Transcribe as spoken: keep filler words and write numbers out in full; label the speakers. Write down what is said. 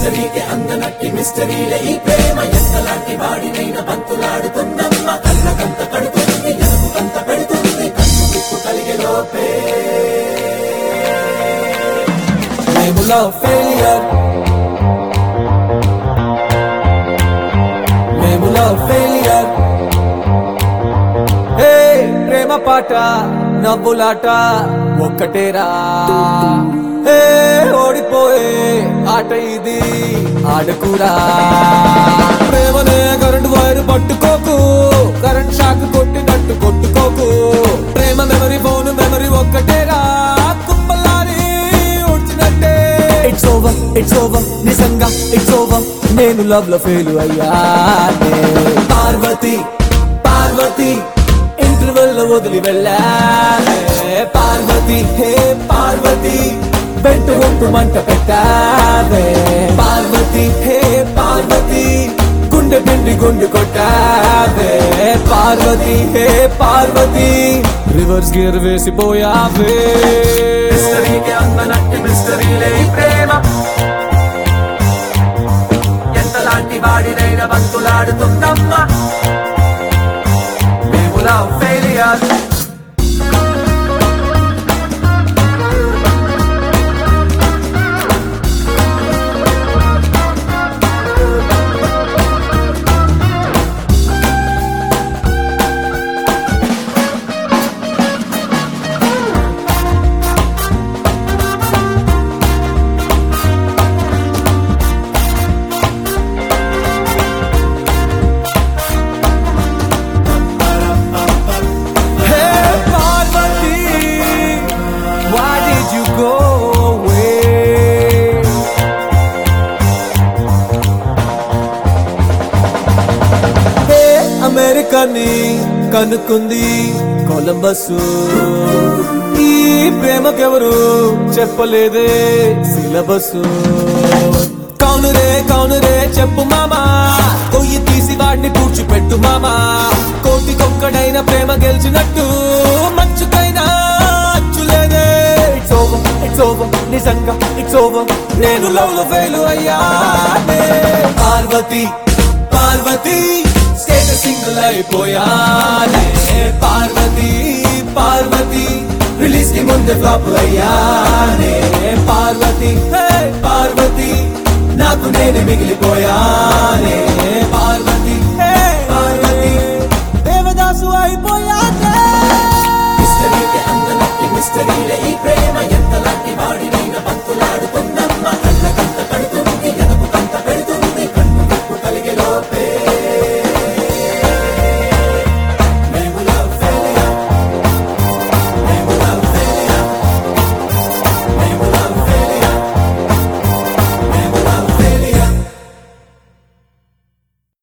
Speaker 1: హిస్టరీకి అందనట్టి మిస్టరీలే ఈ ప్రేమ ఎంతలాంటి వాడినైనా బంతులాడుతుందమ్మ కళ్ళకంత కడుతుంది ఎనకుకంత పెడుతుంది కన్ను తిప్పు కలిగే లోపే మేము లవ్ ఫెయిలియర్ మేము లవ్ ఫెయిలియర్ హే ప్రేమ పాట నవ్వులాట ఒక్కటేరా హే ఓడిపోయే ఆట ఇది ఆడకురా ప్రేమనే కరెంట్ వైర్ పట్టుకోకు కరెంట్ షాక్ కొట్టినట్టు కొట్టుకోకు ప్రేమ మెమరీ ఫోన్ మెమరీ ఒక్కటేరా కుప్పలారి ఉడ్చినట్టే ఇట్స్ ఓవర్ ఇట్స్ ఓవర్ నిజంగా ఇట్స్ ఓవర్ నేను లవ్ లో ఫెయిల్ అయ్యానే పార్వతి పార్వతి ఇంటర్వెల్ లో వదిలి వెళ్ళానే పార్వతి హే పార్వతి వెంట ఒట్టు మంట పెట్టావే పార్వతి హే పార్వతి గుండె పిండి గుండె కొట్టావే పార్వతి హే పార్వతి రివర్స్ గేర్ వేసిపోయావే మిస్టరీకి అందనట్టి మిస్టరీలే ప్రేమ ఎంతలాంటి వాడినైనా బంతులాడుతుందమ్మా మేము లవ్ ఫెయిలియర్ అమెరికాని కనుక్కుంది కొలంబస్ ఈ ప్రేమకెవరు చెప్పలేదే సిలబస్ కౌనురే కౌనురే చెప్పు మామా కొయ్యి తీసి వాడిని పూడ్చిపెట్టు మామా కోటికొక్కడైన ప్రేమ గెలిచినట్టు మంచుకైనా అచ్చులేదే ఇట్స్ ఓవర్ ఇట్స్ ఓవర్ నిజంగా ఇట్స్ ఓవర్ నేను లవ్ లో ఫెయిల్ అయ్యానే పార్వతి పార్వతి సింగిల్ అయిపోయానే పార్వతి పార్వతి రిలీజ్ కి ముందే ఫ్లాప్ అయ్యానే పార్వతి పార్వతి నాకు నేనే మిగిలిపోయానే పార్వతి పార్వతి దేవదాసు అయిపోయా